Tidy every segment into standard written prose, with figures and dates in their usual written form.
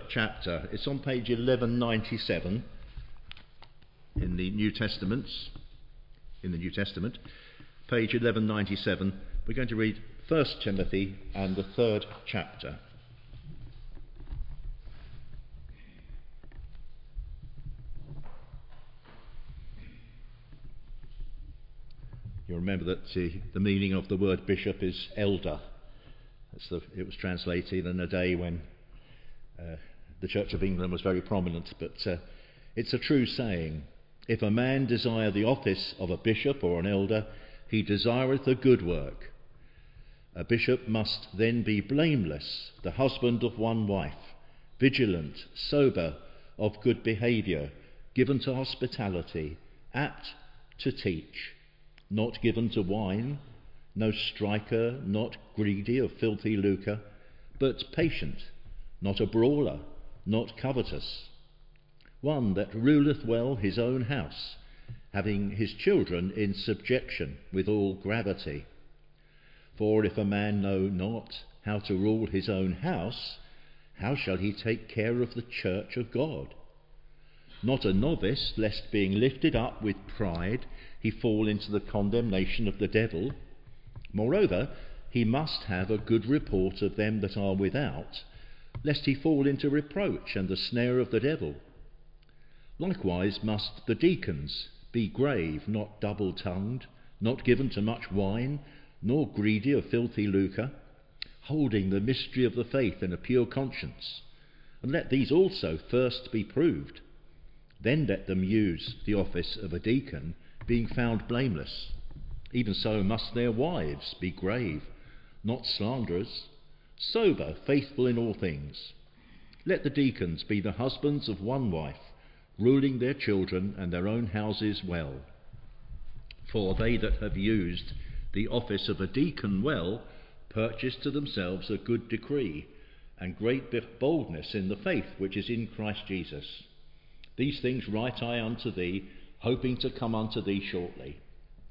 chapter. It's on page 1197 in the New Testament. Page 1197. We're going to read 1 Timothy and the 3rd chapter. You remember that the meaning of the word bishop is elder. It was translated in a day when the Church of England was very prominent, but it's a true saying. If a man desire the office of a bishop or an elder, he desireth a good work. A bishop must then be blameless, the husband of one wife, vigilant, sober, of good behaviour, given to hospitality, apt to teach, not given to wine, no striker, not greedy of filthy lucre, but patient, not a brawler, not covetous, one that ruleth well his own house, having his children in subjection with all gravity. For if a man know not how to rule his own house, how shall he take care of the church of God? Not a novice, lest being lifted up with pride he fall into the condemnation of the devil. Moreover, he must have a good report of them that are without, lest he fall into reproach and the snare of the devil. Likewise must the deacons be grave, not double-tongued, not given to much wine, nor greedy of filthy lucre, holding the mystery of the faith in a pure conscience. And let these also first be proved. Then let them use the office of a deacon, being found blameless. Even so must their wives be grave, not slanderers, sober, faithful in all things. Let the deacons be the husbands of one wife, ruling their children and their own houses well. For they that have used the office of a deacon well purchase to themselves a good decree and great boldness in the faith which is in Christ Jesus. These things write I unto thee, hoping to come unto thee shortly.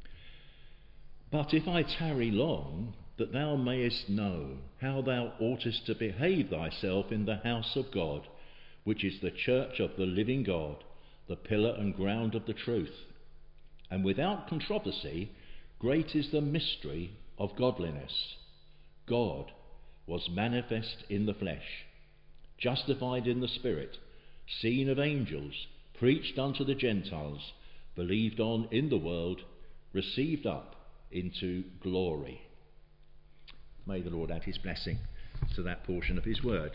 But if I tarry long, that thou mayest know how thou oughtest to behave thyself in the house of God, which is the church of the living God, the pillar and ground of the truth. And without controversy, great is the mystery of godliness. God was manifest in the flesh, justified in the Spirit, seen of angels, preached unto the Gentiles, believed on in the world, received up into glory. May the Lord add his blessing to that portion of his word.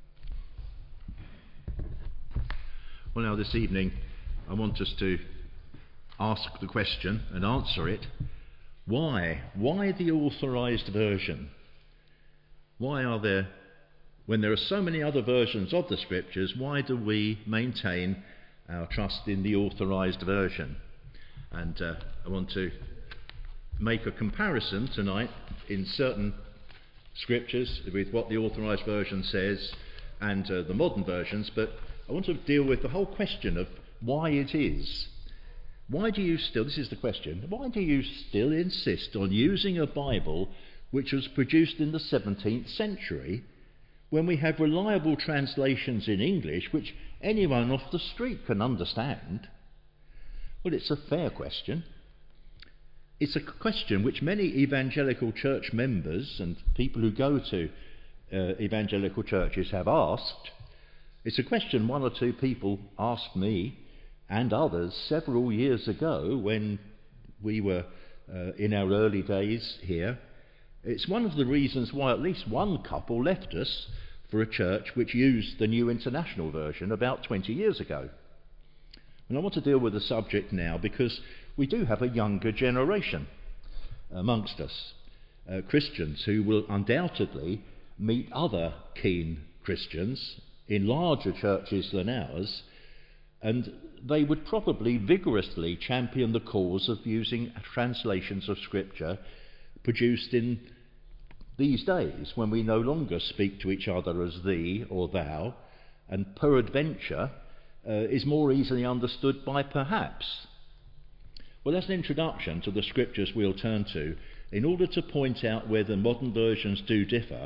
Well, now this evening I want us to ask the question and answer it. Why? Why the authorised version? Why are there, when there are so many other versions of the Scriptures, why do we maintain our trust in the authorised version? And I want to make a comparison tonight in certain Scriptures with what the authorised version says and the modern versions, but I want to deal with the whole question of why it is. Why do you still, this is the question, why do you still insist on using a Bible which was produced in the 17th century when we have reliable translations in English which anyone off the street can understand? Well, it's a fair question. It's a question which many evangelical church members and people who go to evangelical churches have asked. It's a question one or two people asked me and others several years ago when we were in our early days here. It's one of the reasons why at least one couple left us for a church which used the New International Version about 20 years ago. And I want to deal with the subject now because we do have a younger generation amongst us, Christians who will undoubtedly meet other keen Christians in larger churches than ours, and they would probably vigorously champion the cause of using translations of Scripture produced in these days when we no longer speak to each other as thee or thou, and peradventure is more easily understood by perhaps. Well, as an introduction to the Scriptures we'll turn to, in order to point out where the modern versions do differ,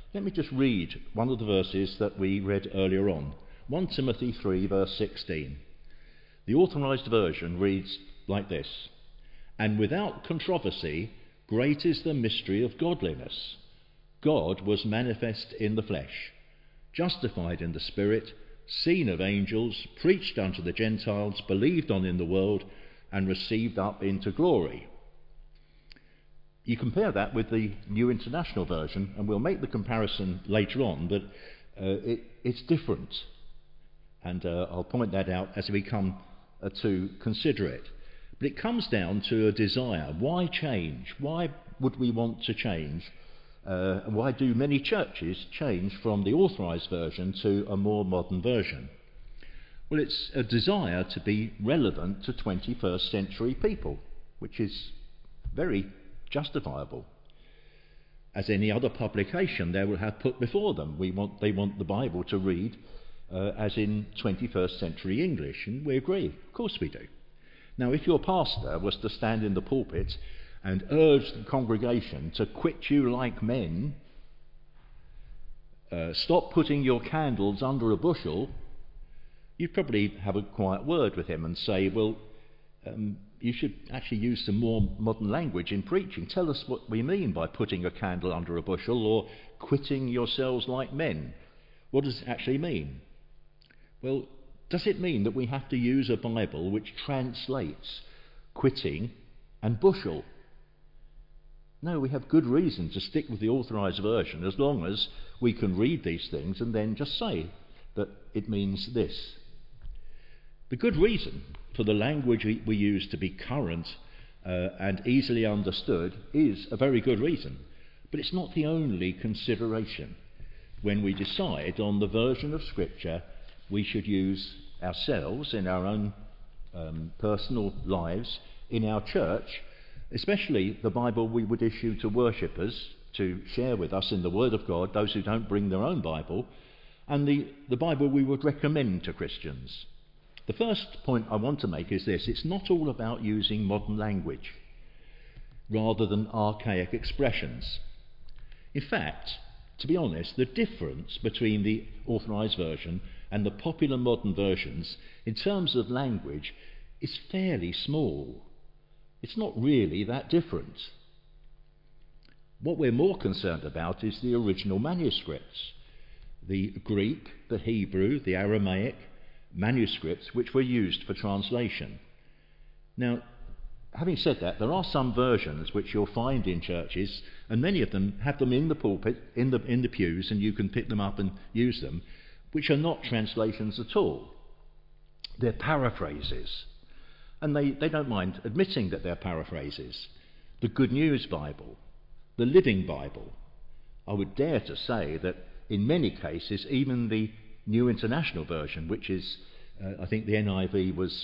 Let me just read one of the verses that we read earlier on. 1 Timothy 3 verse 16. The Authorised Version reads like this: "And without controversy, great is the mystery of godliness. God was manifest in the flesh, justified in the Spirit, seen of angels, preached unto the Gentiles, believed on in the world, and received up into glory." You compare that with the New International Version, and we'll make the comparison later on, but it's different. And I'll point that out as we come to consider it. But it comes down to a desire. Why change? Why would we want to change? Why do many churches change from the Authorised Version to a more modern version? Well, it's a desire to be relevant to 21st century people, which is very justifiable. As any other publication they will have put before them, they want the Bible to read as in 21st century English, and we agree. Of course we do. Now, if your pastor was to stand in the pulpit and urge the congregation to quit you like men, stop putting your candles under a bushel, you'd probably have a quiet word with him and say, well, you should actually use some more modern language in preaching. Tell us what we mean by putting a candle under a bushel or quitting yourselves like men. What does it actually mean? Well, does it mean that we have to use a Bible which translates quitting and bushel? No, we have good reason to stick with the Authorised Version as long as we can read these things and then just say that it means this. The good reason for the language we use to be current and easily understood is a very good reason, but it's not the only consideration when we decide on the version of Scripture we should use ourselves in our own personal lives, in our church, especially the Bible we would issue to worshippers to share with us in the Word of God, those who don't bring their own Bible, and the Bible we would recommend to Christians. The first point I want to make is this: it's not all about using modern language rather than archaic expressions. In fact, to be honest, the difference between the Authorised Version and the popular modern versions in terms of language is fairly small. It's not really that different. What we're more concerned about is the original manuscripts, the Greek, the Hebrew, the Aramaic manuscripts which were used for translation. Now, having said that, there are some versions which you'll find in churches, and many of them have them in the pulpit, in the pews, and you can pick them up and use them, which are not translations at all. They're paraphrases, and they don't mind admitting that they're paraphrases. The Good News Bible, the Living Bible. I would dare to say that in many cases, even the New International Version, which is, I think the NIV was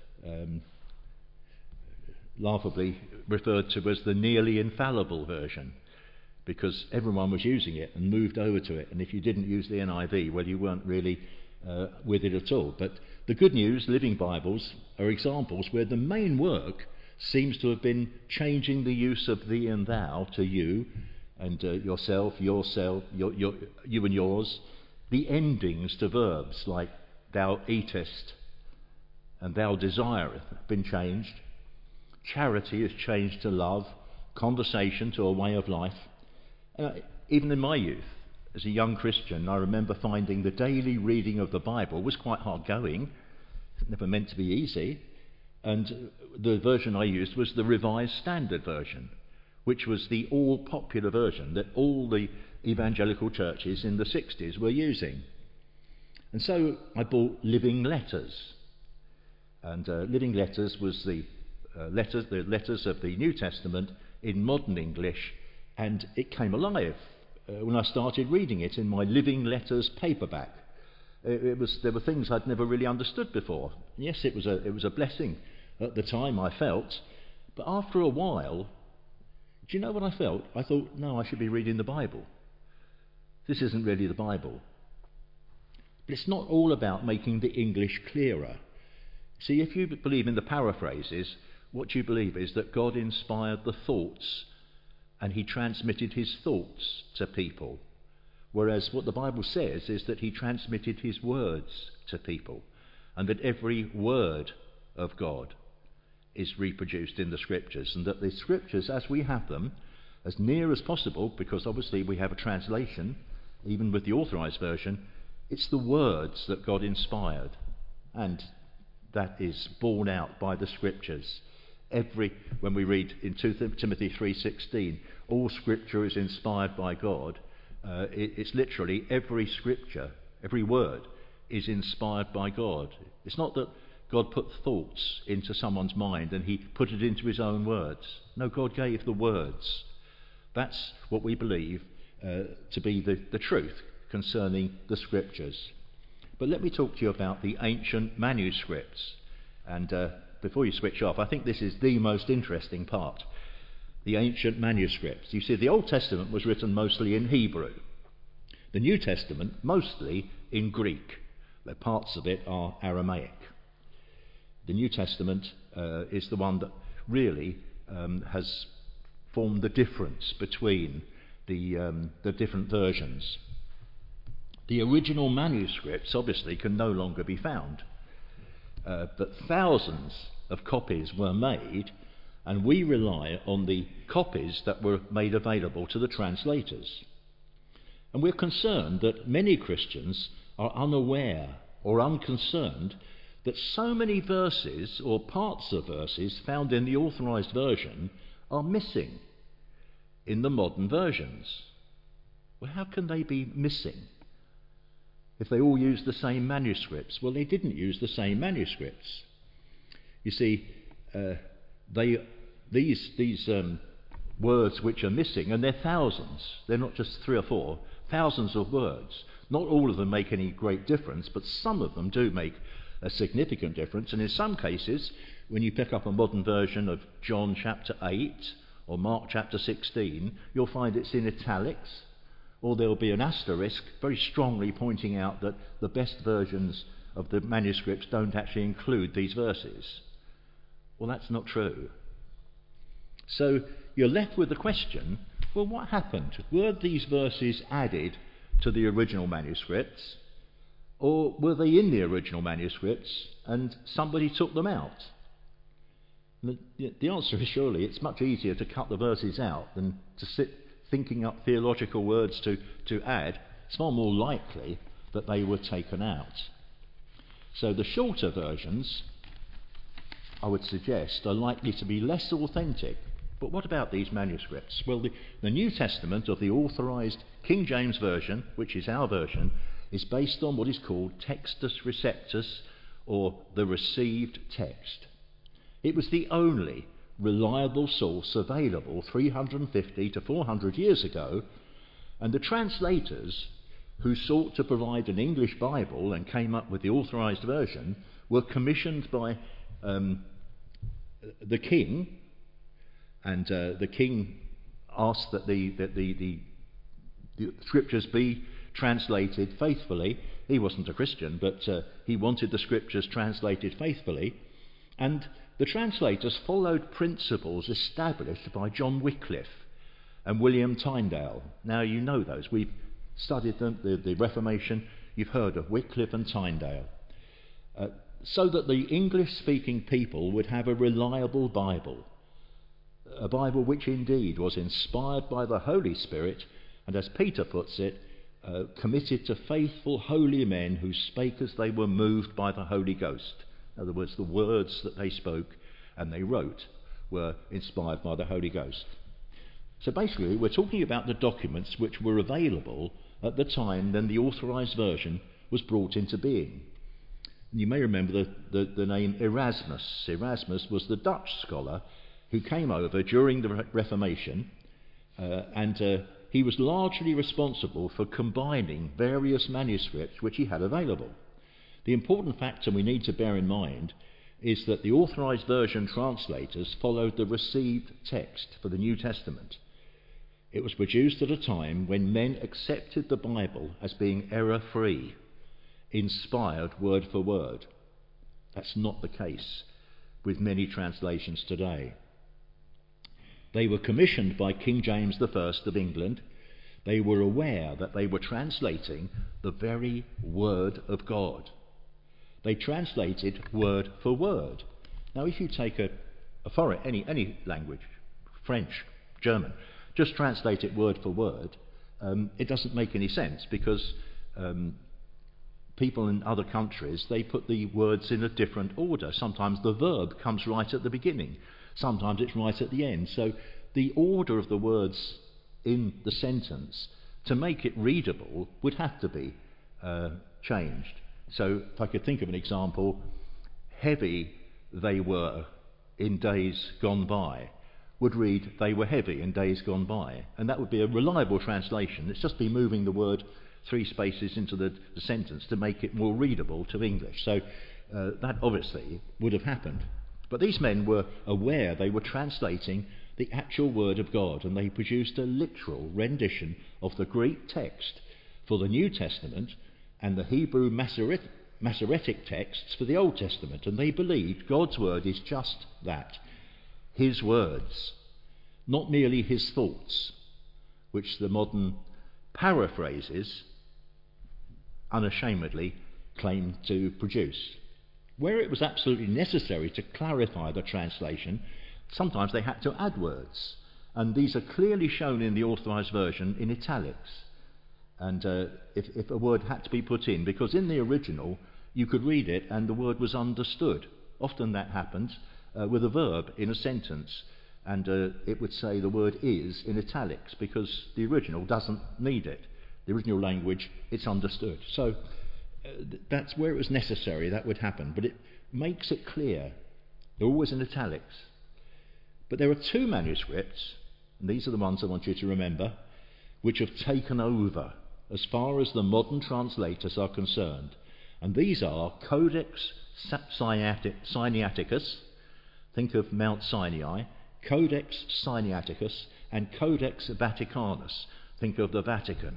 laughably referred to as the nearly infallible version, because everyone was using it and moved over to it, and if you didn't use the NIV, well, you weren't really with it at all. But the Good News Living Bibles are examples where the main work seems to have been changing the use of thee and thou to you and yourself, you and yours. The endings to verbs like thou eatest and thou desireth have been changed. Charity is changed to love, conversation to a way of life. Even in my youth, as a young Christian, I remember finding the daily reading of the Bible was quite hard going. It never meant to be easy. And the version I used was the Revised Standard Version, which was the all-popular version that all the evangelical churches in the 60s were using. And so I bought Living Letters. And Living Letters was the letters of the New Testament in modern English, and it came alive when I started reading it in my Living Letters paperback. There were things I'd never really understood before. Yes, it was a blessing at the time, I felt, but after a while, do you know what I felt? I thought, no, I should be reading the Bible. This isn't really the Bible. But it's not all about making the English clearer. See, if you believe in the paraphrases, what you believe is that God inspired the thoughts and he transmitted his thoughts to people. Whereas what the Bible says is that he transmitted his words to people, and that every word of God is reproduced in the Scriptures, and that the Scriptures, as we have them, as near as possible, because obviously we have a translation, even with the authorised version, it's the words that God inspired, and that is borne out by the Scriptures. When we read in 2 Timothy 3:16, all Scripture is inspired by God, it's literally every Scripture, every word is inspired by God. It's not that God put thoughts into someone's mind and he put it into his own words. No, God gave the words. That's what we believe to be the truth concerning the Scriptures. But let me talk to you about the ancient manuscripts. And before you switch off, I think this is the most interesting part. The ancient manuscripts. You see, the Old Testament was written mostly in Hebrew. The New Testament mostly in Greek. But parts of it are Aramaic. The New Testament is the one that really has formed the difference between the different versions. The original manuscripts obviously can no longer be found, but thousands of copies were made, and we rely on the copies that were made available to the translators. And we're concerned that many Christians are unaware or unconcerned that so many verses or parts of verses found in the authorised version are missing in the modern versions. Well, how can they be missing if they all use the same manuscripts? Well, they didn't use the same manuscripts. You see, these words which are missing, and they're thousands, they're not just 3 or 4, thousands of words. Not all of them make any great difference, but some of them do make a significant difference. And in some cases, when you pick up a modern version of John chapter 8 or Mark chapter 16, you'll find it's in italics, or there'll be an asterisk very strongly pointing out that the best versions of the manuscripts don't actually include these verses. Well, that's not true. So you're left with the question, well, what happened? Were these verses added to the original manuscripts, or were they in the original manuscripts and somebody took them out? The answer is surely it's much easier to cut the verses out than to sit thinking up theological words to add. It's far more likely that they were taken out. So the shorter versions, I would suggest, are likely to be less authentic. But what about these manuscripts? Well, the New Testament of the authorised King James Version, which is our version, is based on what is called Textus Receptus, or the received text. It was the only reliable source available 350 to 400 years ago, and the translators who sought to provide an English Bible and came up with the authorised version were commissioned by the king, and the king asked that the scriptures be translated faithfully. He wasn't a Christian, but he wanted the scriptures translated faithfully, and the translators followed principles established by John Wycliffe and William Tyndale. Now you know those. We've studied them, the Reformation. You've heard of Wycliffe and Tyndale. So that the English-speaking people would have a reliable Bible, a Bible which indeed was inspired by the Holy Spirit, and as Peter puts it, committed to faithful holy men who spake as they were moved by the Holy Ghost. In other words, the words that they spoke and they wrote were inspired by the Holy Ghost. So basically, we're talking about the documents which were available at the time when the authorised version was brought into being. And you may remember the name Erasmus. Erasmus was the Dutch scholar who came over during the Reformation, and he was largely responsible for combining various manuscripts which he had available. The important factor we need to bear in mind is that the authorised version translators followed the received text for the New Testament. It was produced at a time when men accepted the Bible as being error-free, inspired word for word. That's not the case with many translations today. They were commissioned by King James I of England They were aware that they were translating the very Word of God. They translated word for word. Now, if you take a foreign, any language, French, German, just translate it word for word, it doesn't make any sense, because people in other countries, they put the words in a different order. Sometimes the verb comes right at the beginning, sometimes it's right at the end. So the order of the words in the sentence, to make it readable, would have to be changed. So if I could think of an example, heavy they were in days gone by would read they were heavy in days gone by, and that would be a reliable translation. It's just be moving the word 3 spaces into the sentence to make it more readable to English. So that obviously would have happened. But these men were aware they were translating the actual Word of God, and they produced a literal rendition of the Greek text for the New Testament and the Hebrew Masoretic texts for the Old Testament. And they believed God's Word is just that, His words, not merely His thoughts, which the modern paraphrases unashamedly claim to produce. Where it was absolutely necessary to clarify the translation, sometimes they had to add words, and these are clearly shown in the Authorised Version in italics. And if a word had to be put in, because in the original you could read it and the word was understood. Often that happens with a verb in a sentence, and it would say the word is in italics, because the original doesn't need it. The original language, it's understood. So that's where it was necessary that would happen, but it makes it clear. They're always in italics. But there are 2 manuscripts, and these are the ones I want you to remember, which have taken over as far as the modern translators are concerned. And these are Codex Sinaiticus, think of Mount Sinai, Codex Sinaiticus, and Codex Vaticanus, think of the Vatican.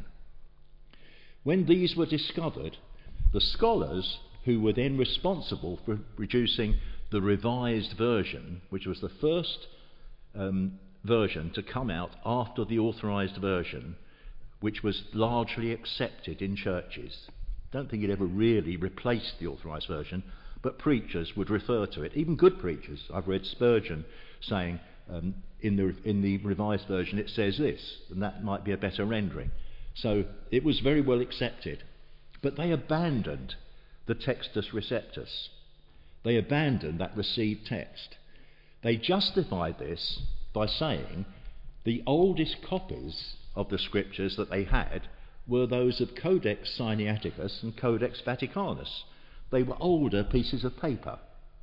When these were discovered, the scholars who were then responsible for producing the Revised Version, which was the first version to come out after the Authorised Version, which was largely accepted in churches. I don't think it ever really replaced the Authorised Version, but preachers would refer to it, even good preachers. I've read Spurgeon saying in the Revised Version it says this, and that might be a better rendering. So it was very well accepted. But they abandoned the Textus Receptus. They abandoned that received text. They justified this by saying the oldest copies of the scriptures that they had were those of Codex Sinaiticus and Codex Vaticanus. They were older pieces of paper,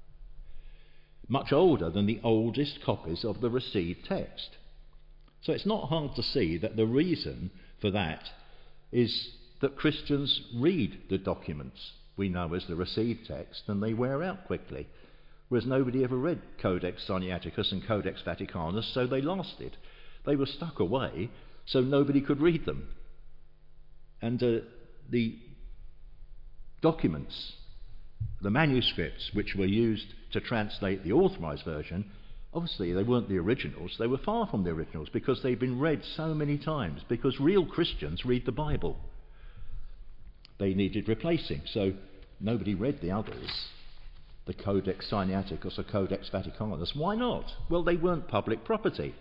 much older than the oldest copies of the received text. So it's not hard to see that the reason for that is that Christians read the documents we know as the received text and they wear out quickly, whereas nobody ever read Codex Sinaiticus and Codex Vaticanus, so they lasted. They were stuck away, so nobody could read them. And the documents, the manuscripts which were used to translate the Authorised Version, obviously they weren't the originals. They were far from the originals, because they've been read so many times, because real Christians read the Bible. They needed replacing, so nobody read the others, the Codex Sinaiticus or Codex Vaticanus. Why not? Well, they weren't public property.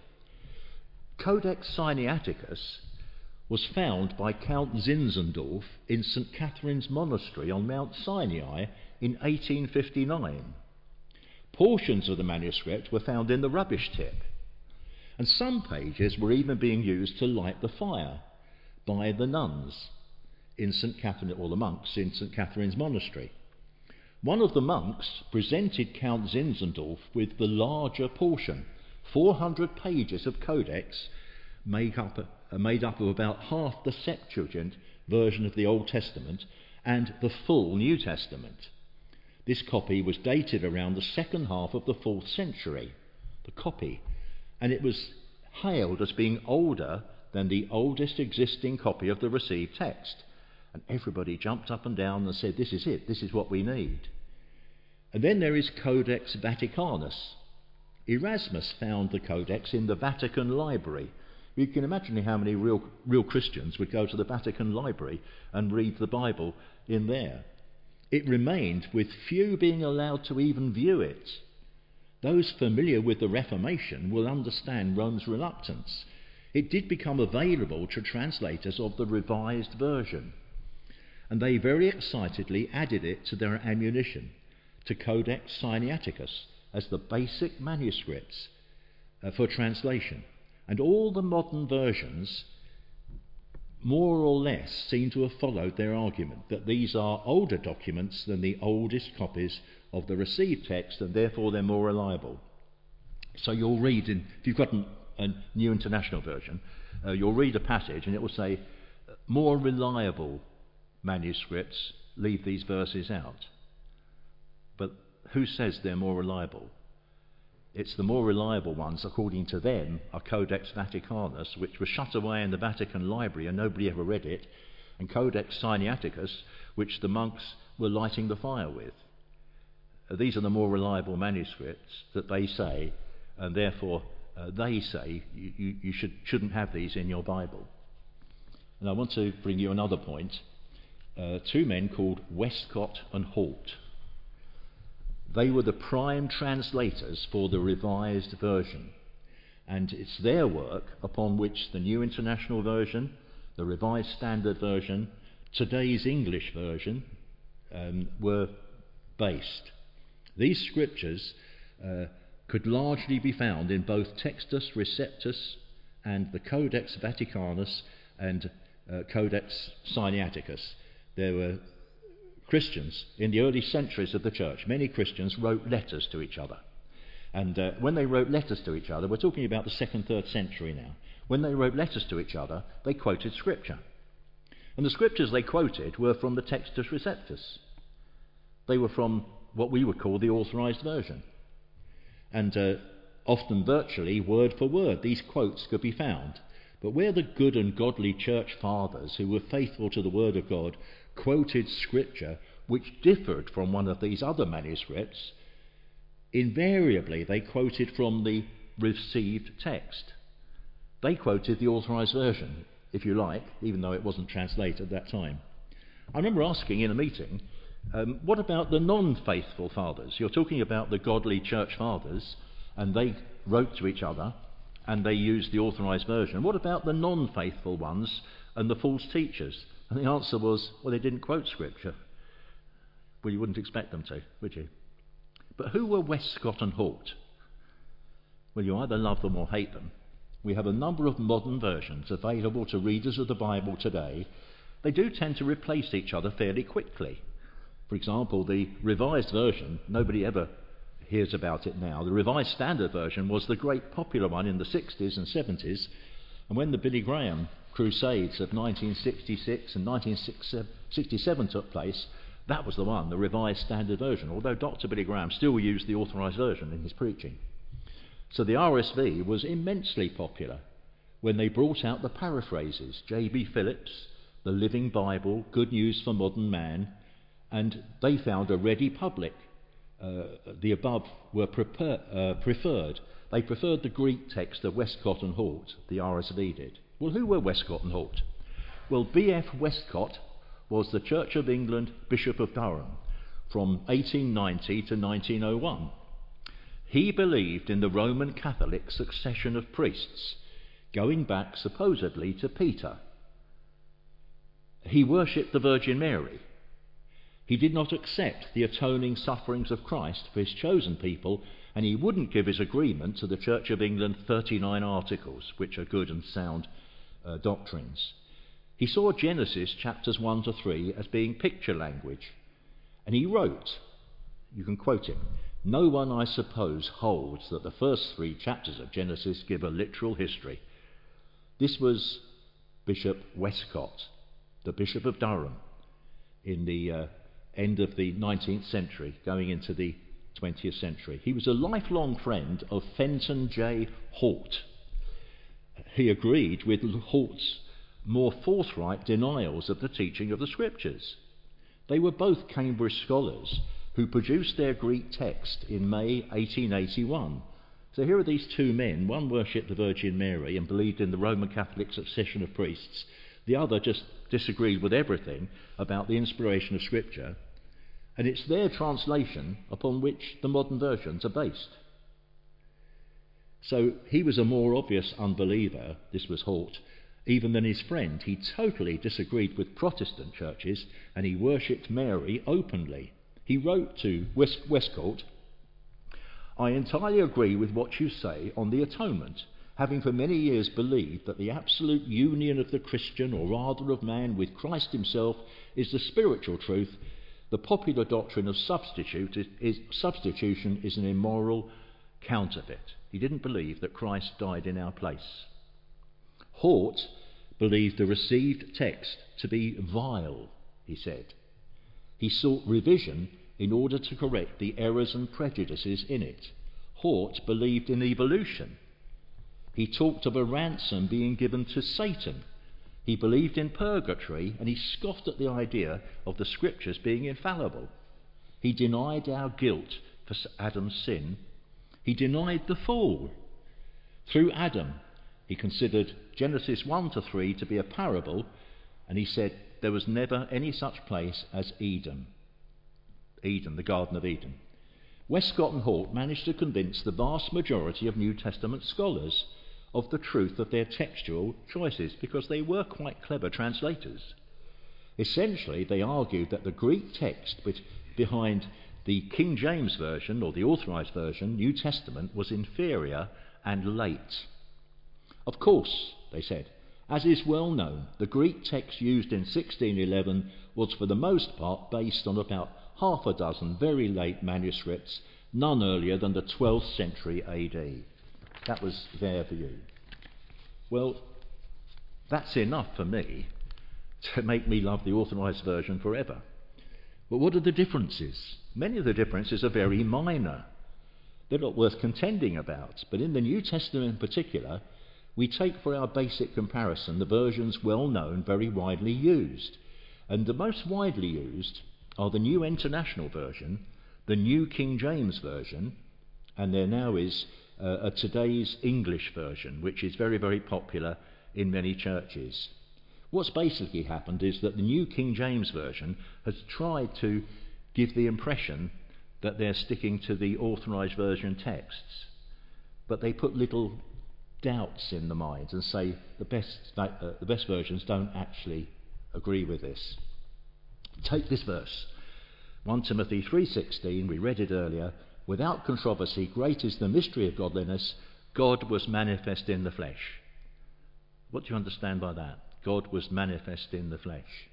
Codex Sinaiticus was found by Count Zinzendorf in St. Catherine's Monastery on Mount Sinai in 1859. Portions of the manuscript were found in the rubbish tip, and some pages were even being used to light the fire by the nuns in St. Catherine, or the monks in St. Catherine's Monastery. One of the monks presented Count Zinzendorf with the larger portion, 400 pages of codex, made up of about half the Septuagint version of the Old Testament and the full New Testament. This copy was dated around the second half of the 4th century, the copy, and it was hailed as being older than the oldest existing copy of the received text. And everybody jumped up and down and said, this is it, this is what we need. And then there is Codex Vaticanus. Erasmus found the codex in the Vatican Library You can imagine how many real Christians would go to the Vatican Library and read the Bible in there. It remained, with few being allowed to even view it. Those familiar with the Reformation will understand Rome's reluctance. It did become available to translators of the Revised Version, and they very excitedly added it to their ammunition, to Codex Sinaiticus, as the basic manuscripts for translation. And all the modern versions, more or less, seem to have followed their argument that these are older documents than the oldest copies of the received text, and therefore they're more reliable. So you'll read, if you've got a New International Version, you'll read a passage and it will say, more reliable manuscripts leave these verses out. But who says they're more reliable? It's the more reliable ones, according to them, are Codex Vaticanus, which was shut away in the Vatican Library and nobody ever read it, and Codex Sinaiticus, which the monks were lighting the fire with. These are the more reliable manuscripts that they say, and therefore they say you shouldn't have these in your Bible. And I want to bring you another point. Two men called Westcott and Hort. They were the prime translators for the Revised Version, and it's their work upon which the New International Version, the Revised Standard Version, today's English version were based. These scriptures could largely be found in both Textus Receptus and the Codex Vaticanus and Codex Sinaiticus. There were Christians in the early centuries of the church. Many Christians wrote letters to each other. And when they wrote letters to each other, we're talking about the 2nd, 3rd century now. When they wrote letters to each other, they quoted scripture. And the scriptures they quoted were from the Textus Receptus. They were from what we would call the Authorized Version. And often virtually word for word, these quotes could be found. But where the good and godly church fathers who were faithful to the Word of God quoted scripture which differed from one of these other manuscripts, invariably they quoted from the received text. They quoted the Authorized Version, if you like, even though it wasn't translated at that time. I remember asking in a meeting, what about the non-faithful fathers? You're talking about the godly church fathers, and they wrote to each other, and they used the Authorized Version. What about the non-faithful ones and the false teachers? And the answer was, well, they didn't quote scripture. Well, you wouldn't expect them to, would you? But who were Westcott and Hort? Well, you either love them or hate them. We have a number of modern versions available to readers of the Bible today. They do tend to replace each other fairly quickly. For example, the Revised Version, nobody ever hears about it now. The Revised Standard Version was the great popular one in the 60s and 70s, and when the Billy Graham Crusades of 1966 and 1967 took place, that was the one, the Revised Standard Version, although Dr. Billy Graham still used the Authorized Version in his preaching. So the RSV was immensely popular when they brought out the paraphrases, J.B. Phillips, the Living Bible, Good News for Modern Man, and they found a ready public. The above were preferred. They preferred the Greek text of Westcott and Hort, the RSV did. Well, who were Westcott and Hort? Well, B.F. Westcott was the Church of England Bishop of Durham from 1890 to 1901. He believed in the Roman Catholic succession of priests, going back supposedly to Peter. He worshipped the Virgin Mary. He did not accept the atoning sufferings of Christ for his chosen people, and he wouldn't give his agreement to the Church of England 39 articles, which are good and sound doctrines. He saw Genesis chapters 1 to 3 as being picture language, and he wrote, you can quote him, "No one, I suppose, holds that the first 3 chapters of Genesis give a literal history." This was Bishop Westcott, the Bishop of Durham, in the end of the 19th century, going into the 20th century. He was a lifelong friend of Fenton J. Hort. He agreed with Hort's more forthright denials of the teaching of the Scriptures. They were both Cambridge scholars who produced their Greek text in May 1881, So here are these two men. One worshipped the Virgin Mary and believed in the Roman Catholic succession of priests. The other just disagreed with everything about the inspiration of Scripture. And it's their translation upon which the modern versions are based. So he was a more obvious unbeliever, this was Hort, even than his friend. He totally disagreed with Protestant churches, and he worshipped Mary openly. He wrote to Westcott, "I entirely agree with what you say on the atonement, having for many years believed that the absolute union of the Christian, or rather of man, with Christ himself is the spiritual truth. The popular doctrine of substitution is an immoral counterfeit." He didn't believe that Christ died in our place. Hort believed the received text to be vile, he said. He sought revision in order to correct the errors and prejudices in it. Hort believed in evolution. He talked of a ransom being given to Satan. He believed in purgatory, and he scoffed at the idea of the Scriptures being infallible. He denied our guilt for Adam's sin. He denied the fall. Through Adam, he considered Genesis 1 to 3 to be a parable, and he said there was never any such place as Eden, the Garden of Eden. Westcott and Hort managed to convince the vast majority of New Testament scholars of the truth of their textual choices, because they were quite clever translators. Essentially, they argued that the Greek text behind the King James Version, or the Authorised Version, New Testament, was inferior and late. Of course, they said, as is well known, the Greek text used in 1611 was for the most part based on about half a dozen very late manuscripts, none earlier than the 12th century AD. That was their view. Well, that's enough for me to make me love the Authorised Version forever. But what are the differences? Many of the differences are very minor. They're not worth contending about. But in the New Testament in particular, we take for our basic comparison the versions well known, very widely used. And the most widely used are the New International Version, the New King James Version, and there now is today's English version, which is very, very popular in many churches. What's basically happened is that the New King James Version has tried to give the impression that they're sticking to the Authorised Version texts, but they put little doubts in the minds and say the best versions don't actually agree with this. Take this verse, 1 Timothy 3:16, we read it earlier, "Without controversy, great is the mystery of godliness, God was manifest in the flesh." What do you understand by that? God was manifest in the flesh.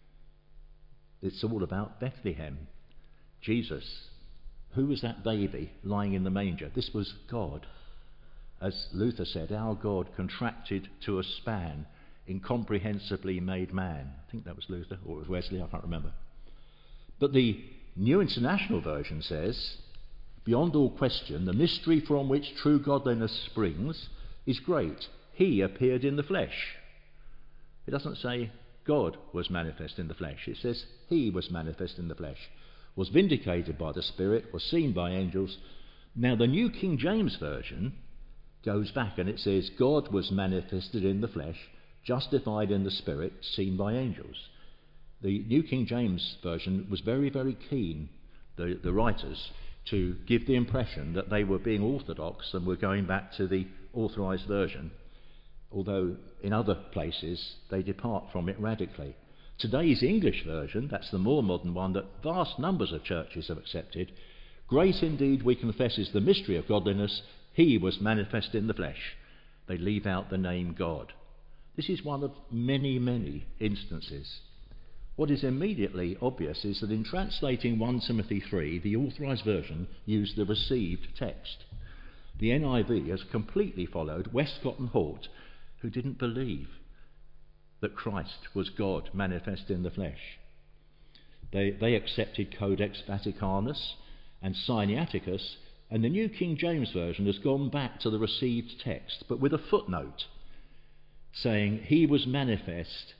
It's all about Bethlehem. Jesus. Who was that baby lying in the manger? This was God. As Luther said, our God contracted to a span, incomprehensibly made man. I think that was Luther, or it was Wesley, I can't remember. But the New International Version says, "Beyond all question, the mystery from which true godliness springs is great. He appeared in the flesh." It doesn't say God was manifest in the flesh. It says he was manifest in the flesh, was vindicated by the Spirit, was seen by angels. Now the New King James Version goes back and it says God was manifested in the flesh, justified in the Spirit, seen by angels. The New King James Version was very, very keen, the writers, to give the impression that they were being orthodox and were going back to the Authorised Version, although in other places they depart from it radically. Today's English version, that's the more modern one that vast numbers of churches have accepted, "Great indeed, we confess, is the mystery of godliness. He was manifest in the flesh." They leave out the name God. This is one of many, many instances. What is immediately obvious is that in translating 1 Timothy 3, the Authorised Version used the received text. The NIV has completely followed Westcott and Hort, who didn't believe that Christ was God manifest in the flesh. They accepted Codex Vaticanus and Sinaiticus, and the New King James Version has gone back to the received text, but with a footnote saying he was manifest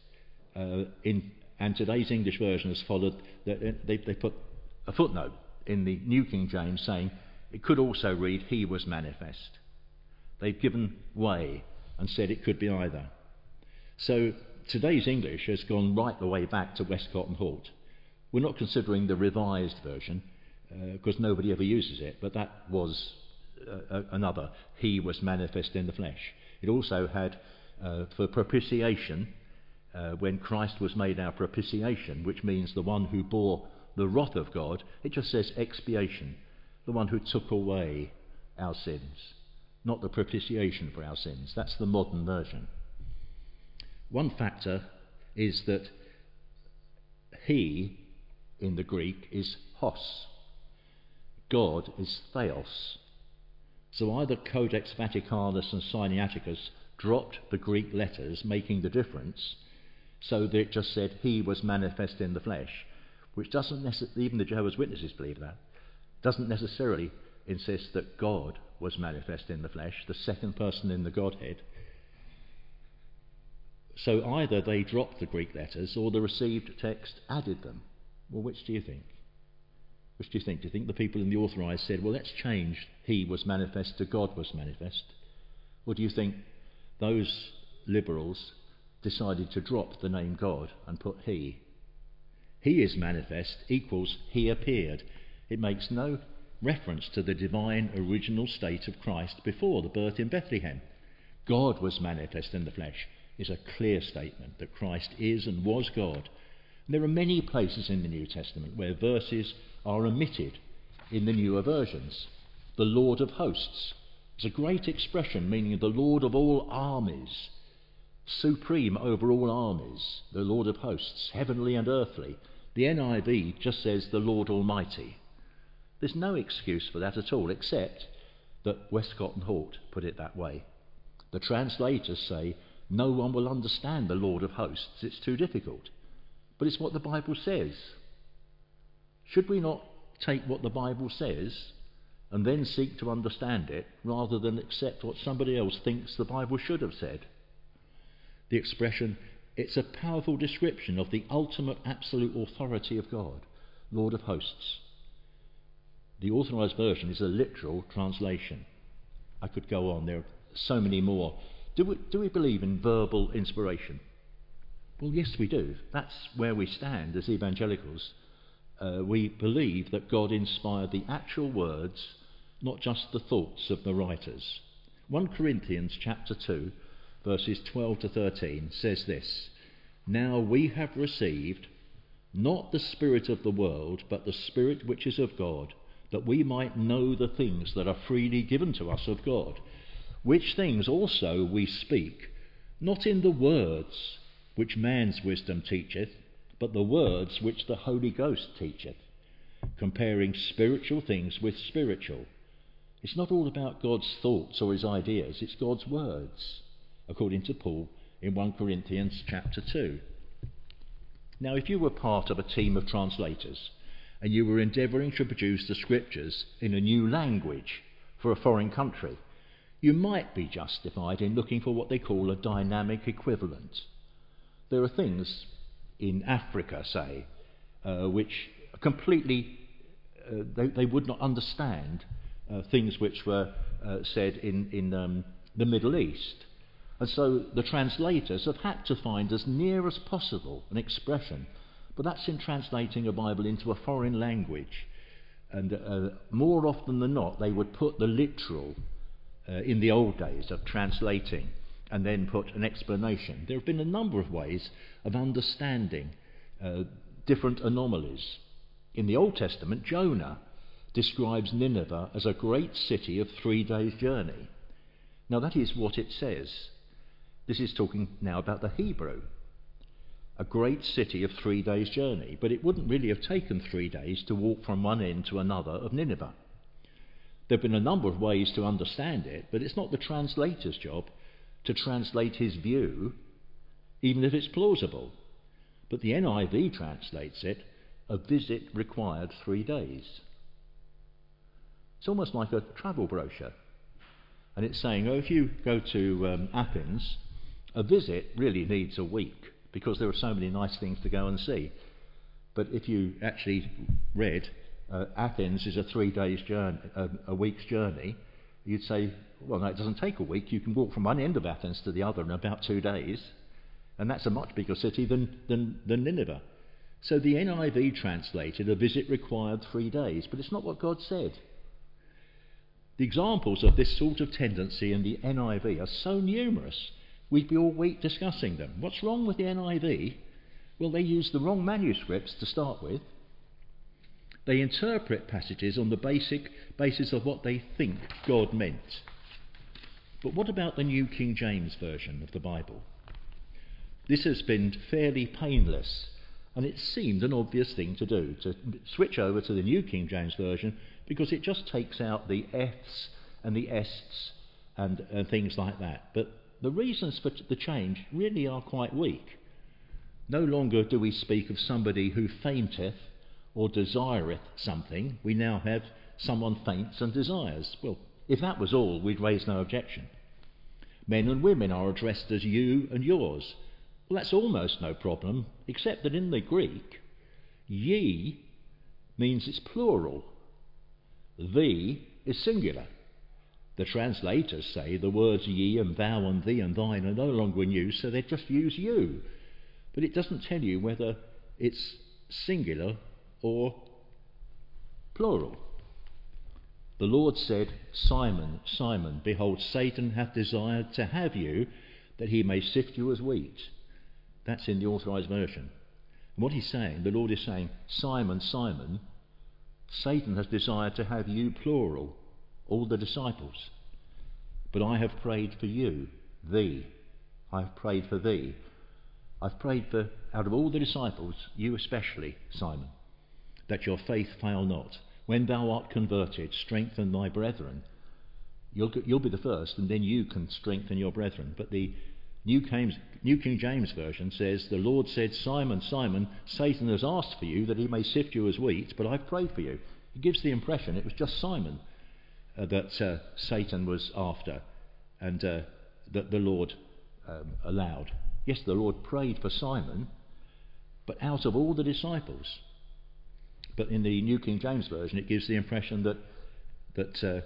and today's English version has followed. They put a footnote in the New King James saying It could also read, he was manifest. They've given way and said it could be either. So today's English has gone right the way back to Westcott and Hort. We're not considering the revised version, because nobody ever uses it, but that was another, he was manifest in the flesh. It also had, for propitiation, when Christ was made our propitiation, which means the one who bore the wrath of God, it just says expiation, the one who took away our sins, not the propitiation for our sins. That's the modern version. One factor is that he, in the Greek, is hos. God is theos. So either Codex Vaticanus and Sinaiticus dropped the Greek letters, making the difference, so that it just said he was manifest in the flesh, which doesn't necessarily, even the Jehovah's Witnesses believe that, doesn't necessarily insist that God was manifest in the flesh, the second person in the Godhead. So either they dropped the Greek letters or the received text added them. Well, which do you think? Which do you think? Do you think the people in the authorised said, well, let's change he was manifest to God was manifest? Or do you think those liberals decided to drop the name God and put he? He is manifest equals he appeared. It makes no reference to the divine original state of Christ before the birth in Bethlehem. God was manifest in the flesh is a clear statement that Christ is and was God. And there are many places in the New Testament where verses are omitted in the newer versions. The Lord of hosts is a great expression meaning the Lord of all armies, supreme over all armies, the Lord of hosts, heavenly and earthly. The NIV just says the Lord Almighty. There's no excuse for that at all, except that Westcott and Hort put it that way. The translators say no one will understand the Lord of hosts, it's too difficult. But it's what the Bible says. Should we not take what the Bible says and then seek to understand it, rather than accept what somebody else thinks the Bible should have said? The expression, it's a powerful description of the ultimate absolute authority of God, Lord of hosts. The authorised version is a literal translation. I could go on, there are so many more. Do we believe in verbal inspiration? Well, yes, we do. That's where we stand as evangelicals. We believe that God inspired the actual words, not just the thoughts of the writers. 1 Corinthians chapter 2, verses 12 to 13 says this: Now we have received not the spirit of the world, but the Spirit which is of God, that we might know the things that are freely given to us of God, which things also we speak, not in the words which man's wisdom teacheth, but the words which the Holy Ghost teacheth, comparing spiritual things with spiritual. It's not all about God's thoughts or his ideas, it's God's words, according to Paul in 1 Corinthians chapter 2. Now, if you were part of a team of translators and you were endeavouring to produce the scriptures in a new language for a foreign country, you might be justified in looking for what they call a dynamic equivalent. There are things in Africa, say, which are completely, they would not understand things which were said in the Middle East. And so the translators have had to find as near as possible an expression, but that's in translating a Bible into a foreign language. And more often than not, they would put the literal in the old days of translating and then put an explanation. There have been a number of ways of understanding different anomalies. In the Old Testament, Jonah describes Nineveh as a great city of 3 days' journey. Now that is what it says. This is talking now about the Hebrew. A great city of 3 days' journey, but it wouldn't really have taken 3 days to walk from one end to another of Nineveh. There have been a number of ways to understand it, but it's not the translator's job to translate his view, even if it's plausible. But the NIV translates it, a visit required 3 days. It's almost like a travel brochure. And it's saying, oh, if you go to Athens, a visit really needs a week, because there are so many nice things to go and see. But if you actually read Athens is a 3 days journey, a week's journey, you'd say, well, no, it doesn't take a week. You can walk from one end of Athens to the other in about 2 days, and that's a much bigger city than Nineveh. So the NIV translated, a visit required 3 days, but it's not what God said. The examples of this sort of tendency in the NIV are so numerous, we'd be all week discussing them. What's wrong with the NIV? Well, they use the wrong manuscripts to start with. They interpret passages on the basis of what they think God meant. But what about the New King James Version of the Bible? This has been fairly painless, and it seemed an obvious thing to do, to switch over to the New King James Version, because it just takes out the F's and the S's and things like that. But the reasons for the change really are quite weak. No longer do we speak of somebody who fainteth or desireth something. We now have someone faints and desires. Well, if that was all, we'd raise no objection. Men and women are addressed as you and yours. Well, that's almost no problem, except that in the Greek, ye means it's plural. Thee is singular. The translators say the words ye and thou and thee and thine are no longer in use, so they just use you. But it doesn't tell you whether it's singular or plural. The Lord said, Simon, Simon, behold, Satan hath desired to have you, that he may sift you as wheat. That's in the Authorised Version. And what he's saying, the Lord is saying, Simon, Simon, Satan has desired to have you, plural, all the disciples. But I have prayed for you, thee. I have prayed for thee. I've prayed for, out of all the disciples, you especially, Simon, that your faith fail not. When thou art converted, strengthen thy brethren. You'll be the first, and then you can strengthen your brethren. But the New King James Version says, the Lord said, Simon, Simon, Satan has asked for you that he may sift you as wheat, but I've prayed for you. It gives the impression it was just Simon that Satan was after, and that the Lord allowed. Yes, the Lord prayed for Simon, but out of all the disciples. But in the New King James Version, it gives the impression that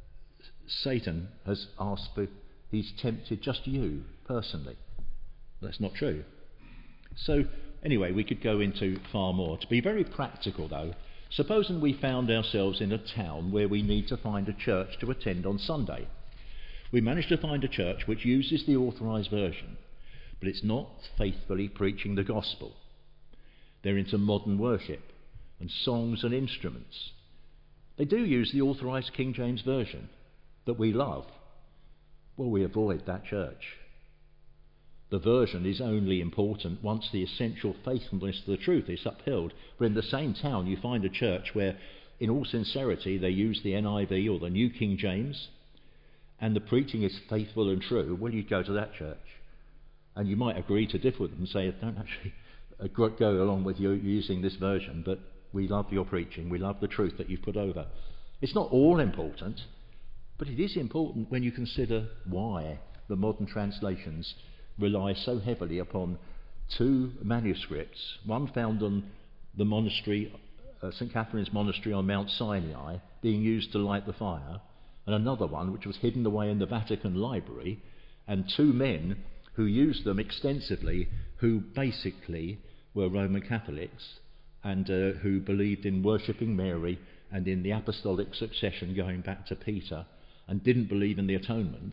Satan has asked for, he's tempted just you personally. That's not true. So anyway, we could go into far more. To be very practical though, supposing we found ourselves in a town where we need to find a church to attend on Sunday. We managed to find a church which uses the Authorised Version, but it's not faithfully preaching the gospel. They're into modern worship and songs and instruments. They do use the Authorised King James Version that we love. Well, we avoid that church. The version is only important once the essential faithfulness to the truth is upheld. But in the same town you find a church where, in all sincerity, they use the NIV or the New King James, and the preaching is faithful and true. Well, you go to that church. And you might agree to differ with them and say, don't actually go along with you using this version, but we love your preaching, we love the truth that you've put over. It's not all important, but it is important when you consider why the modern translations rely so heavily upon two manuscripts, one found on the monastery, St. Catherine's Monastery on Mount Sinai, being used to light the fire, and another one which was hidden away in the Vatican Library, and two men who used them extensively, who basically were Roman Catholics, and who believed in worshipping Mary and in the apostolic succession going back to Peter, and didn't believe in the atonement.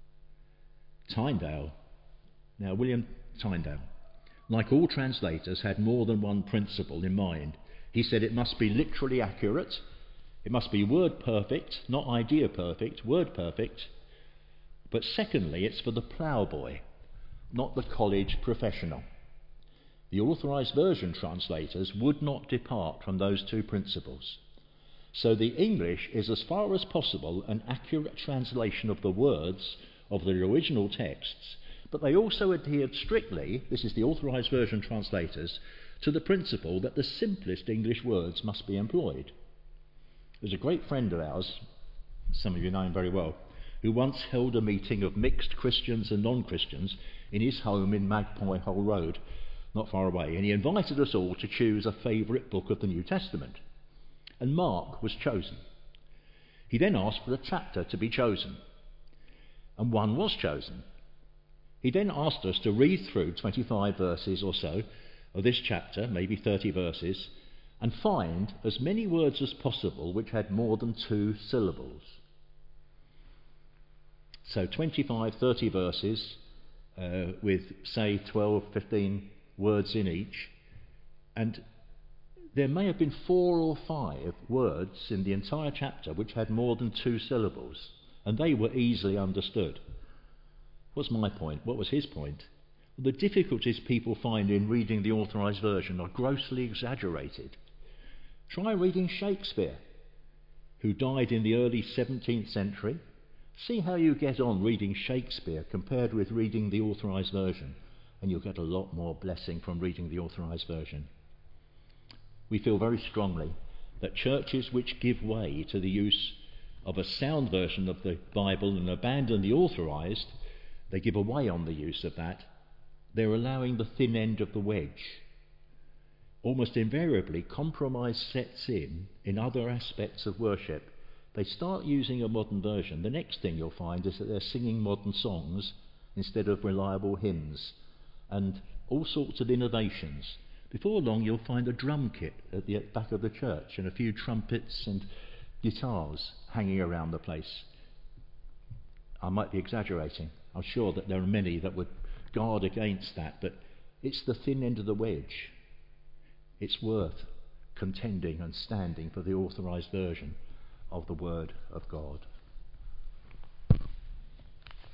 Tyndale, now William Tyndale, like all translators, had more than one principle in mind. He said it must be literally accurate, it must be word perfect, not idea perfect, word perfect, but secondly, it's for the ploughboy, not the college professional. The Authorised Version translators would not depart from those two principles. So the English is, as far as possible, an accurate translation of the words of the original texts, but they also adhered strictly, this is the Authorised Version translators, to the principle that the simplest English words must be employed. There's a great friend of ours, some of you know him very well, who once held a meeting of mixed Christians and non-Christians in his home in Magpie Hole Road, not far away, and he invited us all to choose a favourite book of the New Testament. and Mark was chosen. He then asked for a chapter to be chosen, and one was chosen. He then asked us to read through 25 verses or so of this chapter, maybe 30 verses, and find as many words as possible which had more than 2 syllables. So 25, 30 verses with, say, 12, 15 words in each, and there may have been 4 or 5 words in the entire chapter which had more than 2 syllables, and they were easily understood. What's my point? What was his point? Well, the difficulties people find in reading the Authorised Version are grossly exaggerated. Try reading Shakespeare, who died in the early 17th century. See how you get on reading Shakespeare compared with reading the Authorised Version, and you'll get a lot more blessing from reading the Authorised Version. We feel very strongly that churches which give way to the use of a sound version of the Bible and abandon the Authorised, they give away on the use of that. They're allowing the thin end of the wedge. Almost invariably, compromise sets in other aspects of worship. They start using a modern version. The next thing you'll find is that they're singing modern songs instead of reliable hymns, and all sorts of innovations. Before long, you'll find a drum kit at the back of the church and a few trumpets and guitars hanging around the place. I might be exaggerating. I'm sure that there are many that would guard against that, but it's the thin end of the wedge. It's worth contending and standing for the Authorised Version of the Word of God.